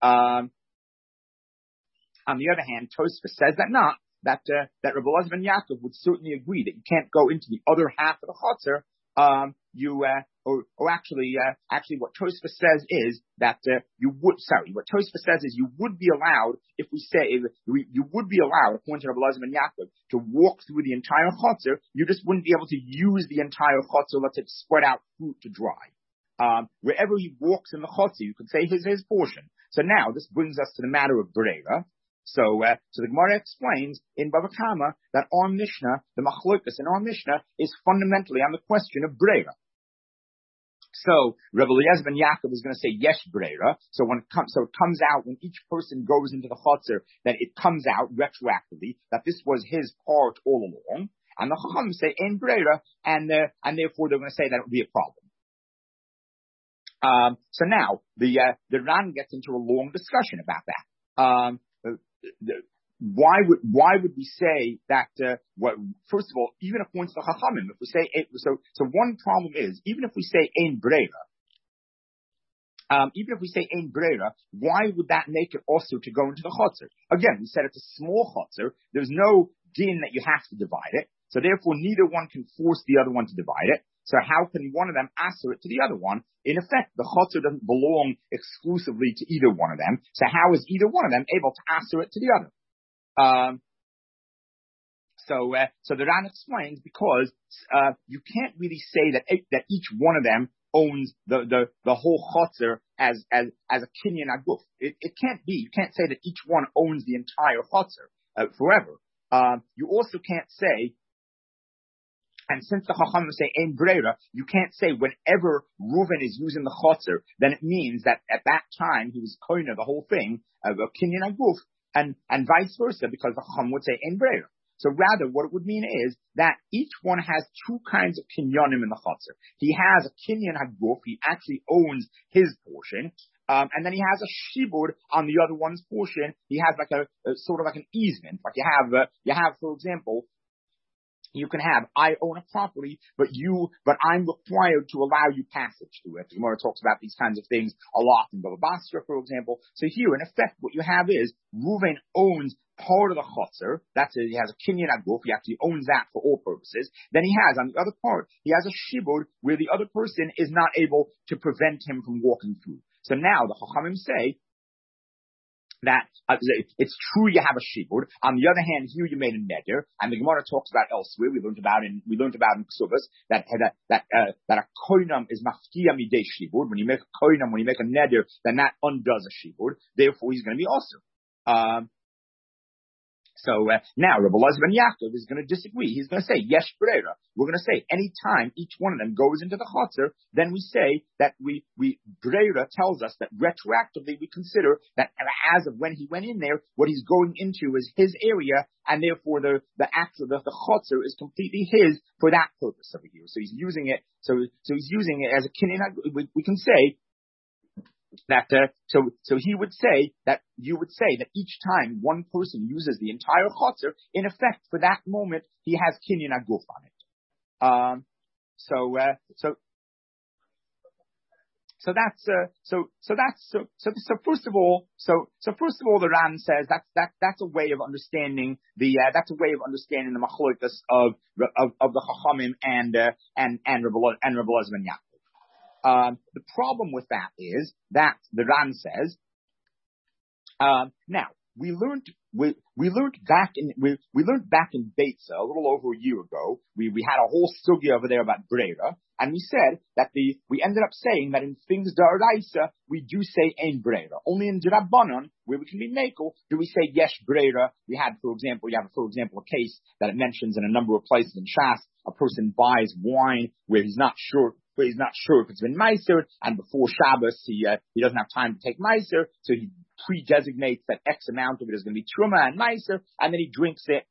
On the other hand, Tosfos says that Rabbi Eliezer ben Yaakov would certainly agree that you can't go into the other half of the chotzer. Actually, what Tosfos says is that you would be allowed, according to Rabbi Eliezer ben Yaakov, to walk through the entire chotzer. You just wouldn't be able to use the entire chotzer, let's say, to spread out fruit to dry. Wherever he walks in the chotzer, you could say his portion. So now this brings us to the matter of Brera. So the Gemara explains in Bava Kama that our Mishnah, the machlokas in our Mishnah, is fundamentally on the question of Brera. So Rabbi Eliezer ben Yaakov is going to say yesh Brera. So it comes out when each person goes into the chotzer, that it comes out retroactively that this was his part all along. And the Chacham say ein Brera, and therefore they're going to say that it would be a problem. So now the Ran gets into a long discussion about that. Why would we say that? First of all, even according to the Chachamim, if we say so one problem is even if we say ein Brera, why would that make it also to go into the chotzer? Again, we said it's a small chotzer. There's no din that you have to divide it, so therefore neither one can force the other one to divide it. So how can one of them answer it to the other one? In effect, the chotzer doesn't belong exclusively to either one of them. So how is either one of them able to answer it to the other? So the Ran explains because you can't really say that each one of them owns the whole chotzer as a kinyan aguf. It can't be. You can't say that each one owns the entire chotzer forever. You also can't say. And since the Chachamim say ein Brera, you can't say whenever Reuven is using the chotzer, then it means that at that time he was koina the whole thing of a kinyan aguf, and vice versa, because the Chacham would say ein Brera. So rather, what it would mean is that each one has two kinds of kinyanim in the chotzer. He has a kinyan aguf, he actually owns his portion, and then he has a shibud on the other one's portion. He has like a sort of like an easement. Like you have, for example. You can have, I own a property, but I'm required to allow you passage through it. The Gemara talks about these kinds of things a lot in Bava Basra, for example. So here, in effect, what you have is Reuven owns part of the chotzer. He has a kinyan aguf. He actually owns that for all purposes. Then he has, on the other part, he has a shibud where the other person is not able to prevent him from walking through. So now the Chachamim say that it's true you have a shibud. On the other hand, here you made a neder, and the Gemara talks about elsewhere. We learned about in Ksubas that a koinam is mafkia midei shibud. When you make a koinam, when you make a neder, then that undoes a shibud. Therefore, he's going to be also. So now Rabbi Eliezer ben Yaakov is going to disagree. He's going to say yesh Brera. We're going to say any time each one of them goes into the chotzer, then we say that Brera tells us that retroactively we consider that as of when he went in there, what he's going into is his area, and therefore the chotzer is completely his for that purpose over here. So he's using it. So he's using it as a kinyan. We can say that so he would say that you would say that each time one person uses the entire chotzer, in effect for that moment he has kinyan aguf on it. So first of all, the Ran says that's a way of understanding the machlokas of the Chachamim and Rabbi Eliezer ben Yaakov. The problem with that is that the Ran says, now we learned back in Beitza a little over a year ago. We had a whole sugya over there about Breira, and we said that we ended up saying that in things Daraisa we do say Ein Breira. Only in Drabanan, where we can be Mekel, do we say Yesh Breira. We have, for example, a case that it mentions in a number of places in Shas. A person buys wine where he's not sure if it's been Meiser, and before Shabbos he doesn't have time to take Meiser, so he pre-designates that X amount of it is going to be Truma and Meiser, and then he drinks it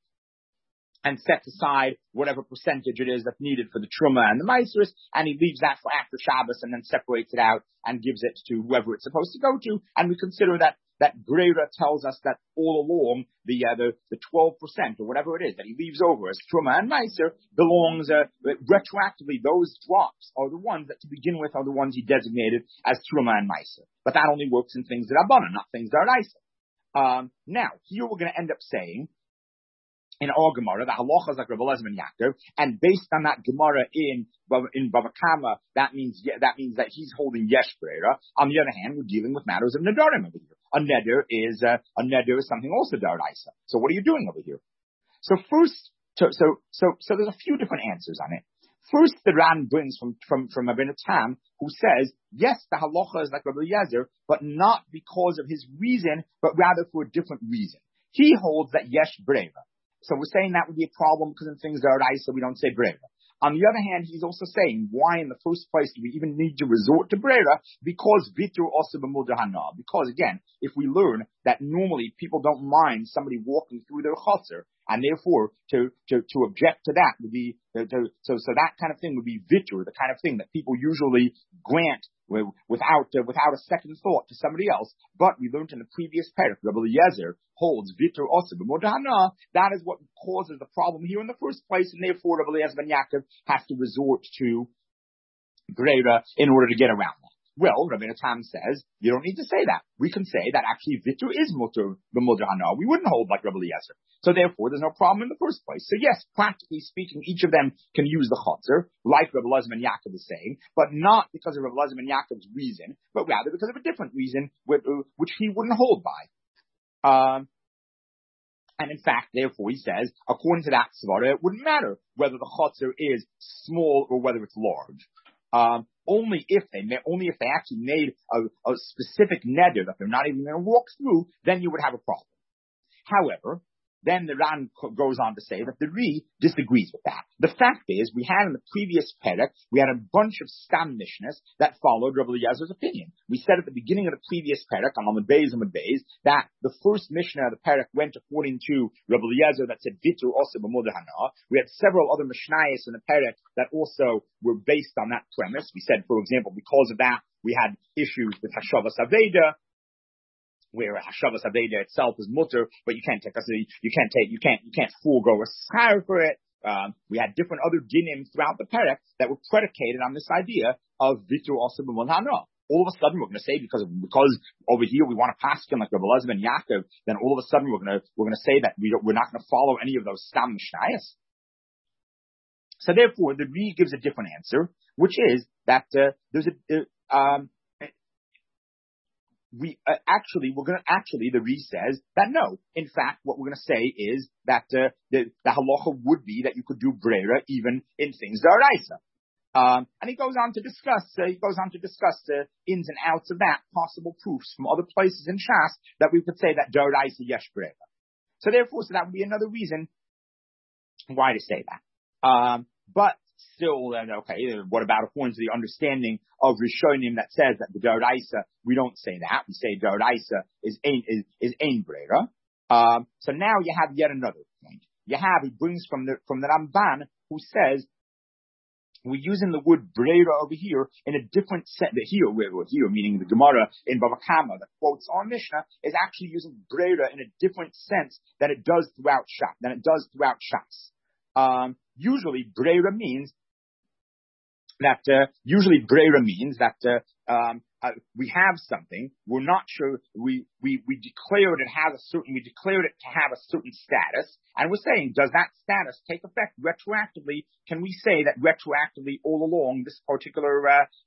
and sets aside whatever percentage it is that's needed for the Truma and the Meiseris, and he leaves that for after Shabbos and then separates it out and gives it to whoever it's supposed to go to, and we consider that Breira tells us that all along the 12% or whatever it is that he leaves over as Truma and Meiser belongs retroactively. Those drops are the ones that to begin with are the ones he designated as Truma and Meiser. But that only works in things that are Rabbanan, not things that are Isa. Now, here we're going to end up saying in our Gemara, the halacha is like Rabbi Elazar ben Yaakov, and based on that Gemara in Bava Kama, that means that he's holding Yesh Breira. On the other hand, we're dealing with matters of Nedarim over here. A neder is something also Daraisa. So what are you doing over here? So first, so there's a few different answers on it. First, the Ran brings from Abin Tam, who says, yes, the halacha is like Rabbi Eliezer, but not because of his reason, but rather for a different reason. He holds that Yesh Breira. So we're saying that would be a problem because in things that are Raisa, we don't say Breira. On the other hand, he's also saying, why in the first place do we even need to resort to Breira? Because Vitur also b'mudar hana. Because again, if we learn that normally people don't mind somebody walking through their chotzer, and therefore to object to that would be, so that kind of thing would be Vitur, the kind of thing that people usually grant without a second thought to somebody else. But we learned in the previous paragraph, Rabbi Eliezer holds Vitur also b'mudar hana. That is what causes the problem here in the first place, and therefore Rabbi Eliezer ben Yaakov has to resort to Breira in order to get around that. Well, Rabbi Tam says, you don't need to say that. We can say that actually Vitur is mutar b'mudar hana. We wouldn't hold like Rabbi Eliezer. So therefore, there's no problem in the first place. So yes, practically speaking, each of them can use the chotzer, like Rabbi Elazar ben Yaakov is saying, but not because of Rabbi Elazar ben Yaakov's reason, but rather because of a different reason, which he wouldn't hold by. And in fact, therefore, he says, according to that svara, it wouldn't matter whether the chotzer is small or whether it's large. Only if they actually made a specific neder that they're not even going to walk through, then you would have a problem. However, then the Ran goes on to say that the Ri disagrees with that. The fact is, we had in the previous perek, we had a bunch of Stam Mishnahs that followed Rabbi Eliezer's opinion. We said at the beginning of the previous perek, on the Beis and the Beis, that the first Mishnah of the perek went according to Rabbi Eliezer that said Vitur also b'mudar hana. We had several other Mishnayos in the perek that also were based on that premise. We said, for example, because of that, we had issues with Hashavas Aveda, where Hashavas Aveda itself is mutter, but you can't forego a schar for it. We had different other dinim throughout the perek that were predicated on this idea of Vitur also b'mudar hana. All of a sudden, we're going to say because over here we want to paskin like Rabbi Elazar ben Yaakov, then all of a sudden we're going to say that we're not going to follow any of those Stam Mishnayos. So therefore, the Ri gives a different answer, which is that the Ri says that no. In fact, what we're going to say is that the halacha would be that you could do Breira even in things Daraisa. And he goes on to discuss the ins and outs of that, possible proofs from other places in Shas that we could say that Daraisa Yesh Breira. So therefore, that would be another reason why to say that. But still, what about according to the understanding of Rishonim that says that the Daraisa, we don't say that. We say Daraisa is Ein Breira. So now you have yet another point. He brings from the Ramban, who says we're using the word Breira over here in a different sense. Here, meaning the Gemara in Bava Kama that quotes our Mishnah, is actually using Breira in a different sense than it does throughout Shas. Usually Breira means that we have something. We're not sure. We declared we declared it to have a certain status, and we're saying, does that status take effect retroactively? Can we say that retroactively all along this particular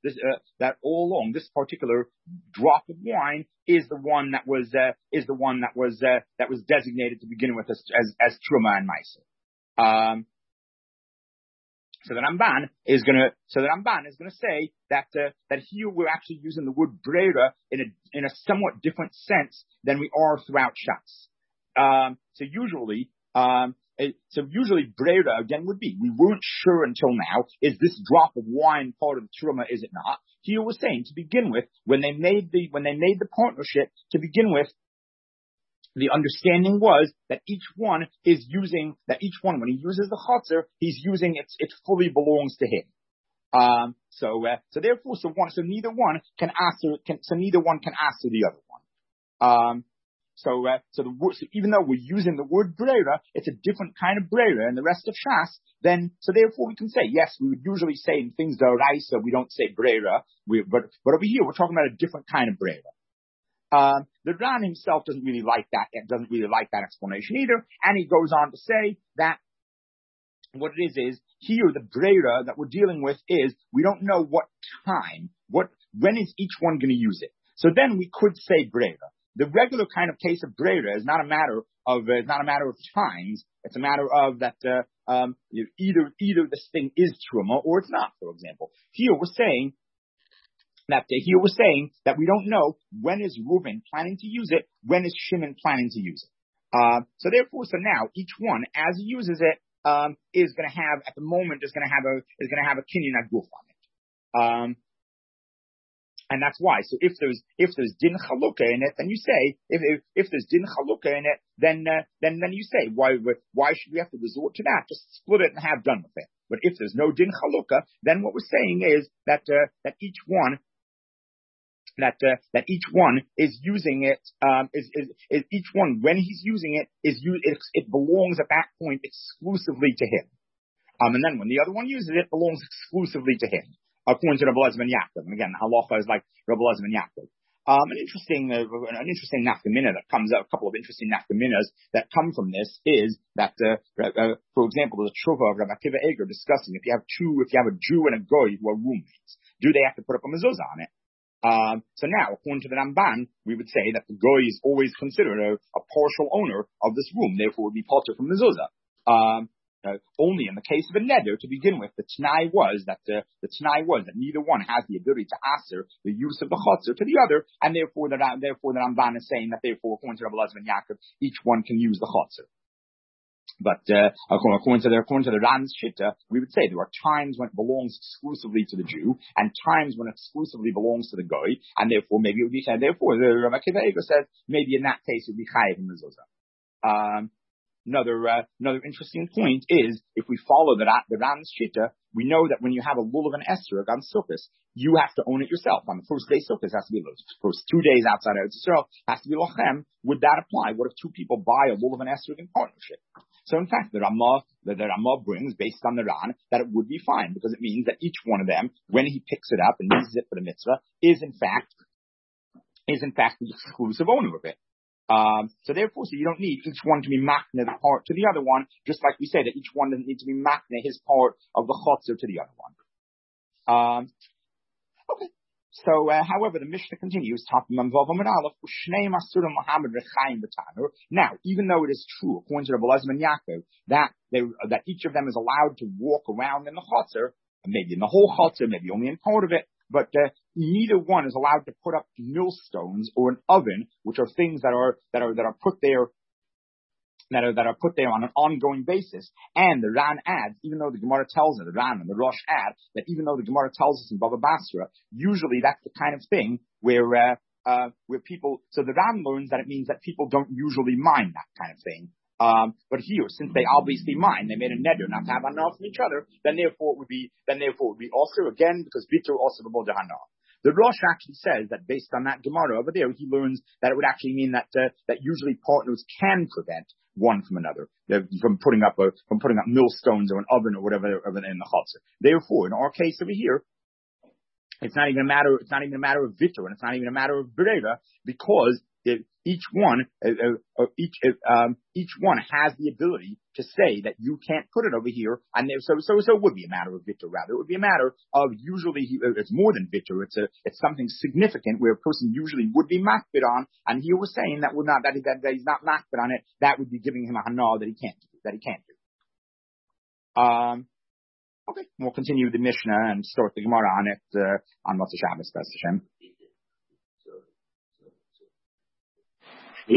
drop of wine is the one that was designated to begin with as truma and meiser? So the Ramban is going to say that here we're actually using the word brera in a somewhat different sense than we are throughout Shas. So usually brera again would be, we weren't sure until now, is this drop of wine part of the truma, is it not? Here we're saying to begin with, when they made the partnership to begin with, the understanding was that each one, when he uses the chotzer, he's using it fully belongs to him. So neither one can answer the other one. So even though we're using the word brera, it's a different kind of brera in the rest of Shas. So therefore we can say, yes, we would usually say in things d'oraisa, we don't say brera, but over here we're talking about a different kind of brera. The Ran himself doesn't really like that explanation either, and he goes on to say that what it is here the brera that we're dealing with is we don't know what time, when is each one going to use it. So then we could say brera. The regular kind of case of brera is not a matter of times. It's a matter of that either this thing is truma or it's not. For example, here we're saying that we don't know when is Reuben planning to use it, when is Shimon planning to use it. So now each one, as he uses it, is going to have at the moment is going to have a kinyan aguf on it. And that's why. So if there's din chalukah in it, then you say if there's din chalukah in it, then you say why should we have to resort to that? Just split it and have done with it. But if there's no din chalukah, then what we're saying is that each one is using it, is each one, when he's using it, it belongs at that point exclusively to him. And then when the other one uses it, it belongs exclusively to him, according to Rabbi Elazar ben Yaakov. And again, halacha is like Rabbi Elazar ben Yaakov. An interesting nafkamina that comes out, a couple of interesting nafkaminas that come from this is that, for example, the tshuva of Rabbi Akiva Eger discussing if you have a Jew and a goy who are roommates, do they have to put up a mezuzah on it? So now, according to the Ramban, we would say that the goy is always considered a partial owner of this room, therefore would be potter from mezuzah. Only in the case of a neder, to begin with, the t'nai was that neither one has the ability to aser the use of the chotzer to the other, and therefore the Ramban is saying that therefore, according to Rabbi Elazar ben Yaakov, each one can use the chotzer. But according to the Ran's Shitta, we would say there are times when it belongs exclusively to the Jew, and times when it exclusively belongs to the goy, and therefore maybe it would be chayav. Therefore, the Rabbi Akiva Eger says maybe in that case it would be chayav in mezuzah. Another interesting point is if we follow the Ran's Shitta, we know that when you have a lulav and esrog on Sukkot, you have to own it yourself. On the first day Sukkot, it has to be the first 2 days outside of Israel, has to be lochem. Would that apply? What if two people buy a lulav and esrog in partnership? So in fact, the Ramah brings, based on the Ran, that it would be fine, because it means that each one of them, when he picks it up and uses it for the mitzvah, is in fact the exclusive owner of it. So therefore, you don't need each one to be machne the part to the other one, just like we say that each one doesn't need to be machne his part of the chotzer to the other one. Okay. So, however, the Mishnah continues, now, even though it is true, according to Rabbi Elazar ben Yaakov, that each of them is allowed to walk around in the chotzer, maybe in the whole chotzer, maybe only in part of it, but neither one is allowed to put up millstones or an oven, which are things that are put there on an ongoing basis. And the Ran adds, even though the Gemara tells us, the Ran and the Rosh add, that even though the Gemara tells us in Bava Basra, usually that's the kind of thing where people, so the Ran learns that it means that people don't usually mind that kind of thing. But here, since they obviously mind, they made a neder not to have enough from each other, then therefore it would be also again, because bitur also b'bo dehana. The Rosh actually says that based on that Gemara over there, he learns that it would actually mean that usually partners can prevent one from another from putting up millstones or an oven or whatever in the chutzner. Therefore, in our case over here, It's not even a matter of Vitor, and it's not even a matter of Bereva, because each one has the ability to say that you can't put it over here, and so it would be a matter of Vitor. Rather, it would be a matter of usually it's more than Vitor. It's something significant where a person usually would be makbid on, and he was saying that he's not makbid on it. That would be giving him a hana that he can't do. Okay, we'll continue the Mishnah and start the Gemara on it on Motzei Shabbos, B'ez Hashem.